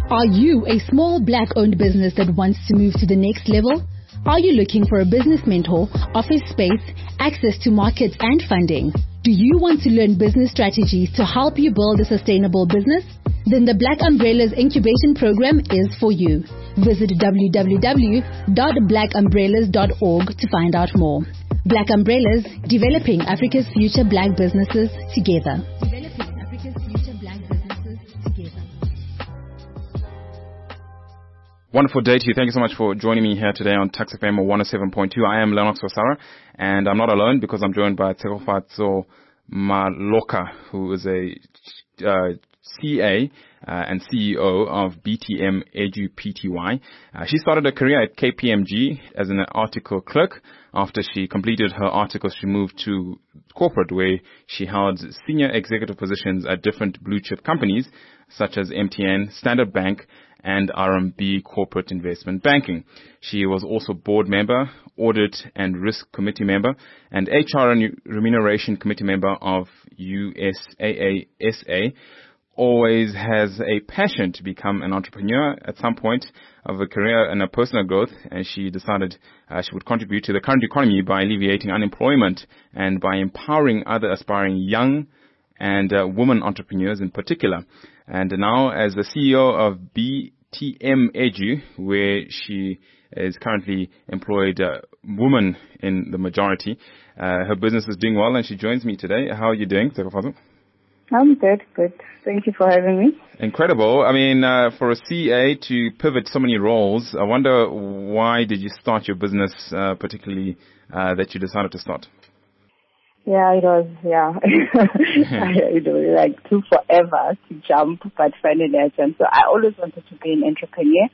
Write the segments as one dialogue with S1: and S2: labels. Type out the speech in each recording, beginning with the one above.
S1: Are you a small black-owned business that wants to move to the next level? Are you looking for a business mentor, office space, access to markets and funding? Do you want to learn business strategies to help you build a sustainable business? Then the Black Umbrellas Incubation Program is for you. Visit www.blackumbrellas.org to find out more. Black Umbrellas, developing Africa's future black businesses together.
S2: Wonderful day to you. Thank you so much for joining me here today on Tax FM 107.2. I am Lennox Wasara, and I'm not alone because I'm joined by Tshegofatso Maloka, who is a CA and CEO of BTM Edu Pty. She started her career at KPMG as an article clerk. After she completed her article, she moved to corporate, where she held senior executive positions at different blue chip companies such as MTN, Standard Bank, and RMB Corporate Investment Banking. She was also board member, audit and risk committee member, and HR and remuneration committee member of USAA. Always has a passion to become an entrepreneur at some point of her career and her personal growth, and she decided she would contribute to the current economy by alleviating unemployment and by empowering other aspiring young and women entrepreneurs in particular. And now as the CEO of BTM Edu, where she is currently employed woman in the majority, her business is doing well, and she joins me today. How are you doing, Tshegofatso?
S3: I'm good. Thank you for having me.
S2: Incredible. I mean, for a CA to pivot so many roles, I wonder why did you start your business, particularly that you decided to start?
S3: Yeah, it was like took forever to jump, but finally I jumped. So I always wanted to be an entrepreneur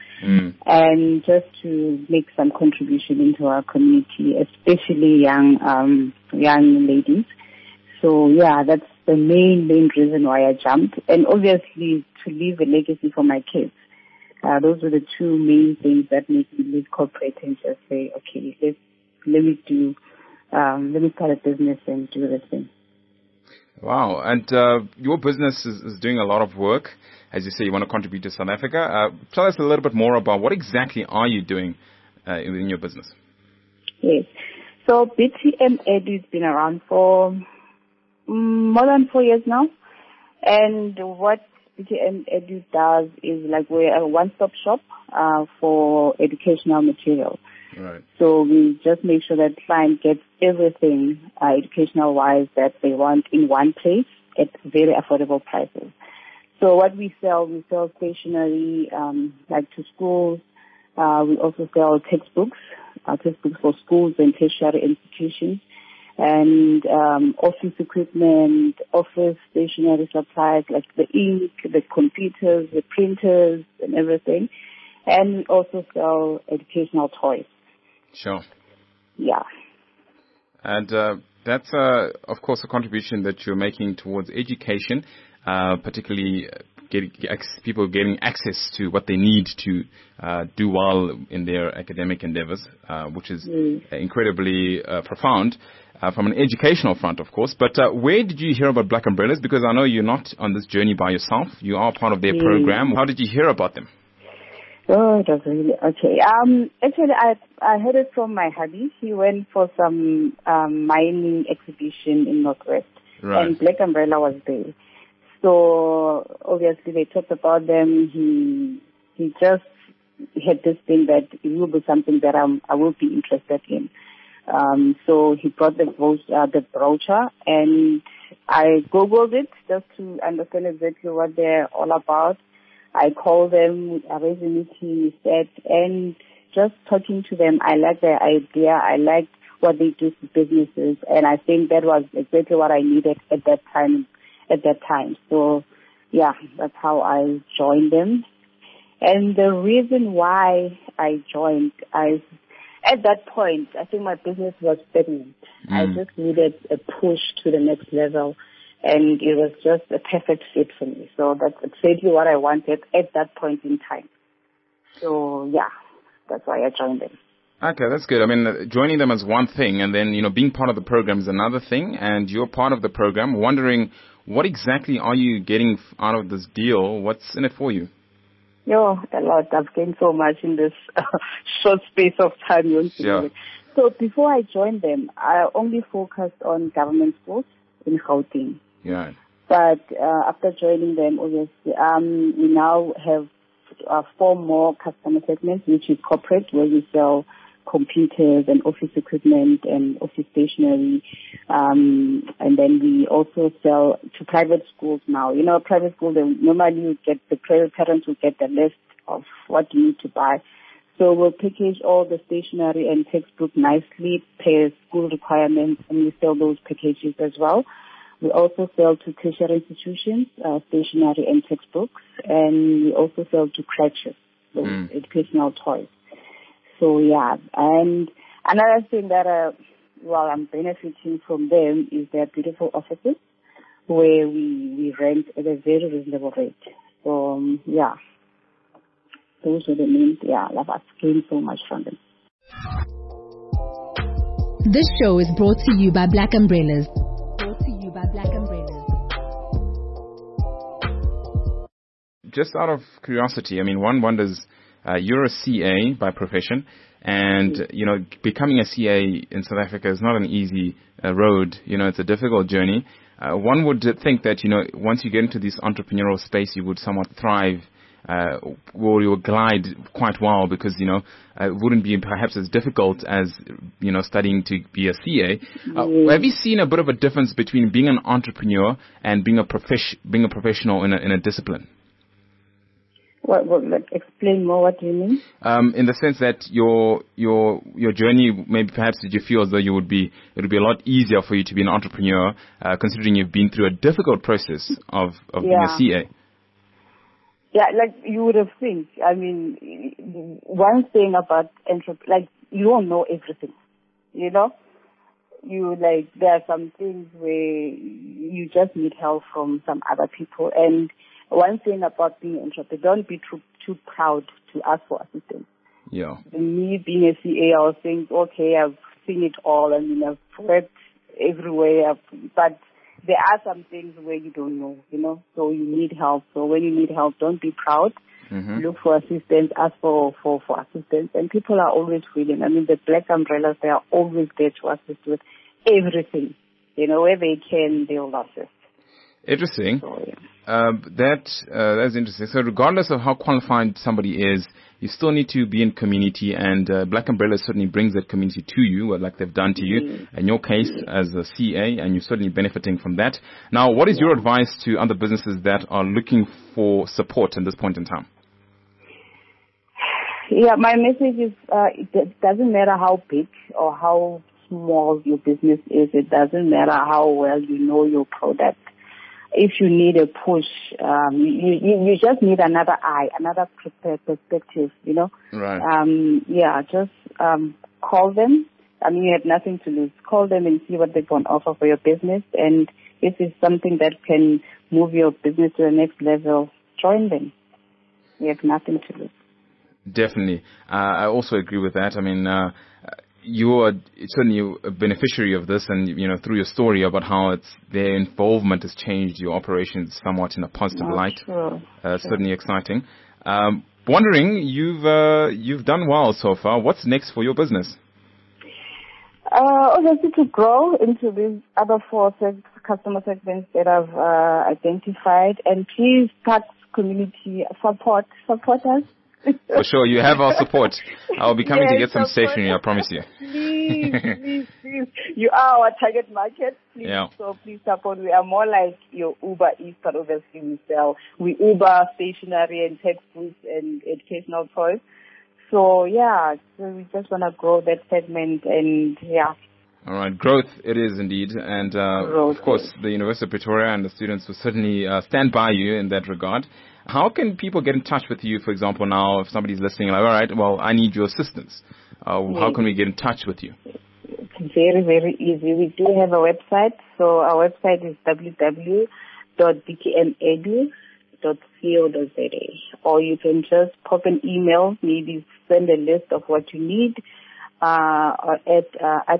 S3: and just to make some contribution into our community, especially young ladies. So yeah, that's the main reason why I jumped, and obviously to leave a legacy for my kids. Those were the two main things that made me leave corporate and just say, okay, let me start a business and do this thing.
S2: Wow. And your business is doing a lot of work. As you say, you want to contribute to South Africa. Tell us a little bit more about what exactly are you doing in your business?
S3: Yes. So BTM Edu has been around for more than 4 years now. And what BTM Edu does is like we're a one-stop shop for educational material.
S2: Right.
S3: So we just make sure that client gets everything educational-wise that they want in one place at very affordable prices. So what we sell stationery like to schools. We also sell textbooks for schools and tertiary institutions, and office equipment, office stationery supplies like the ink, the computers, the printers, and everything. And we also sell educational toys.
S2: Sure.
S3: Yeah.
S2: And that's, of course, a contribution that you're making towards education, particularly people getting access to what they need to do well in their academic endeavors, which is incredibly profound from an educational front, of course. But where did you hear about Black Umbrellas? Because I know you're not on this journey by yourself. You are part of their program. How did you hear about them?
S3: Oh, it was really okay. Actually, I heard it from my hubby. He went for some mining exhibition in Northwest, and Black Umbrella was there. So obviously they talked about them. He just had this thing that it will be something that I will be interested in. So he brought the brochure, and I googled it just to understand exactly what they're all about. I called them, arranged a meeting, and just talking to them, I liked their idea. I liked what they do for businesses, and I think that was exactly what I needed at that time. So, yeah, that's how I joined them. And the reason why I joined, at that point, I think my business was stagnant. I just needed a push to the next level. And it was just a perfect fit for me. So that's exactly what I wanted at that point in time. So, yeah, that's why I joined them.
S2: Okay, that's good. I mean, joining them is one thing, and then, being part of the program is another thing, and you're part of the program. Wondering, what exactly are you getting out of this deal? What's in it for you?
S3: Yo, a lot. I've gained so much in this short space of time.
S2: Sure.
S3: So before I joined them, I only focused on government schools in Gauteng.
S2: Yeah.
S3: But after joining them, obviously, we now have 4 more customer segments, which is corporate, where we sell computers and office equipment and office stationery. And then we also sell to private schools now. You know, private schools, normally you get the parents will get the list of what you need to buy. So we'll package all the stationery and textbook nicely per school requirements, and we sell those packages as well. We also sell to tertiary institutions, stationery and textbooks, and we also sell to crèches, so educational toys. So yeah, and another thing that I'm benefiting from them is their beautiful offices where we rent at a very reasonable rate. So yeah, those are the main. Yeah, I've gained so much from them.
S1: This show is brought to you by Black Umbrellas.
S2: Just out of curiosity, I mean, one wonders, you're a CA by profession, and, you know, becoming a CA in South Africa is not an easy road. You know, it's a difficult journey. One would think that, you know, once you get into this entrepreneurial space, you would somewhat thrive, or you would glide quite well because, you know, it wouldn't be perhaps as difficult as, you know, studying to be a CA. Have you seen a bit of a difference between being an entrepreneur and being a professional in a discipline?
S3: What, like, explain more, what do you mean?
S2: In the sense that your journey, maybe perhaps did you feel as though it would be a lot easier for you to be an entrepreneur, considering you've been through a difficult process of being a CA?
S3: Yeah, like you would have think. I mean, one thing about like you don't know everything, you know? There are some things where you just need help from some other people. And one thing about being an entrepreneur, don't be too proud to ask for assistance.
S2: Yeah.
S3: Me being a CA, I was saying, okay, I've seen it all. I mean, I've worked everywhere, but there are some things where you don't know, you know, so you need help. So when you need help, don't be proud. Mm-hmm. Look for assistance, ask for assistance, and people are always willing. I mean, the Black Umbrellas, they are always there to assist with everything. You know, where they can, they'll assist.
S2: Interesting.
S3: So, yeah.
S2: That's interesting. So regardless of how qualified somebody is, you still need to be in community, and Black Umbrella certainly brings that community to you, like they've done to you. In your case, as a CA, and you're certainly benefiting from that. Now, what is your advice to other businesses that are looking for support at this point in time?
S3: Yeah, my message is it doesn't matter how big or how small your business is. It doesn't matter how well you know your product. If you need a push, you just need another eye, another perspective, you know.
S2: Right.
S3: Just call them. I mean, you have nothing to lose. Call them and see what they can offer for your business. And if it's something that can move your business to the next level, join them. You have nothing to lose.
S2: Definitely. I also agree with that. I mean, you are certainly a beneficiary of this, and, you know, through your story about how their involvement has changed your operations somewhat in a positive light.
S3: Sure.
S2: Certainly exciting. Wondering, you've done well so far. What's next for your business?
S3: Obviously to grow into these other 4 customer segments that I've identified, and please start community support us.
S2: For sure, you have our support. I'll be coming to get some stationery, I promise you.
S3: Please. You are our target market. Please, So please support. We are more like your Uber Eats, but obviously we Uber stationery and textbooks and educational toys. So we just want to grow that segment, and
S2: All right, growth it is indeed, and of course the University of Pretoria and the students will certainly stand by you in that regard. How can people get in touch with you, for example, now if somebody's listening, like, all right, well, I need your assistance. How can we get in touch with you?
S3: It's very, very easy. We do have a website. So our website is www.btmedu.co.za. Or you can just pop an email, maybe send a list of what you need at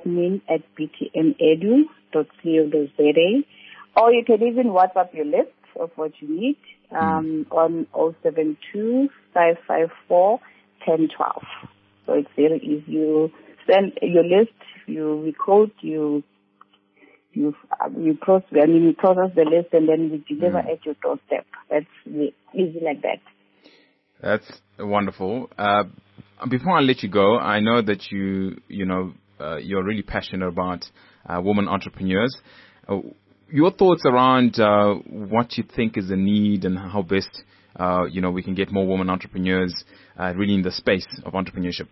S3: admin@btmedu.co.za. Or you can even WhatsApp your list. of what you need on 072 554 1012. So it's very easy. You send your list, we code, you process the list, and then we deliver at your doorstep. That's easy like that.
S2: That's wonderful. Before I let you go, I know that you're really passionate about women entrepreneurs. Your thoughts around what you think is the need and how best we can get more women entrepreneurs really in the space of entrepreneurship.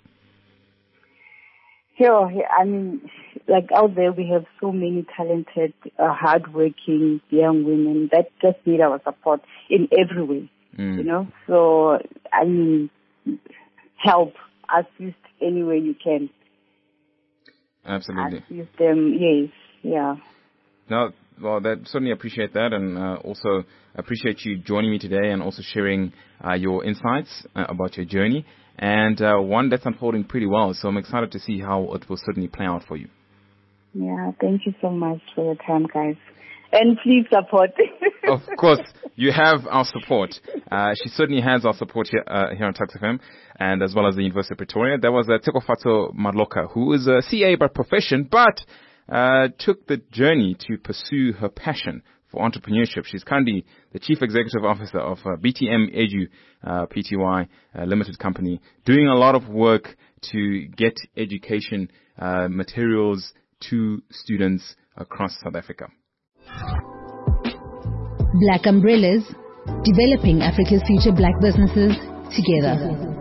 S3: Sure. I mean, like out there, we have so many talented, hardworking young women that just need our support in every way. So, I mean, help, assist any way you can.
S2: Absolutely.
S3: Assist them, yes, yeah.
S2: No, well, certainly appreciate that, and also appreciate you joining me today and also sharing your insights about your journey, and one that's unfolding pretty well. So I'm excited to see how it will certainly play out for you. Yeah,
S3: thank you so much for your time, guys. And please support.
S2: Of course, you have our support. She certainly has our support here on Tuks FM, and as well as the University of Pretoria. There was Tekofatso Maloka, who is a CA by profession, but took the journey to pursue her passion for entrepreneurship. She's currently the Chief Executive Officer of BTM Edu Pty Limited Company, doing a lot of work to get education materials to students across South Africa.
S1: Black Umbrellas, developing Africa's future black businesses together.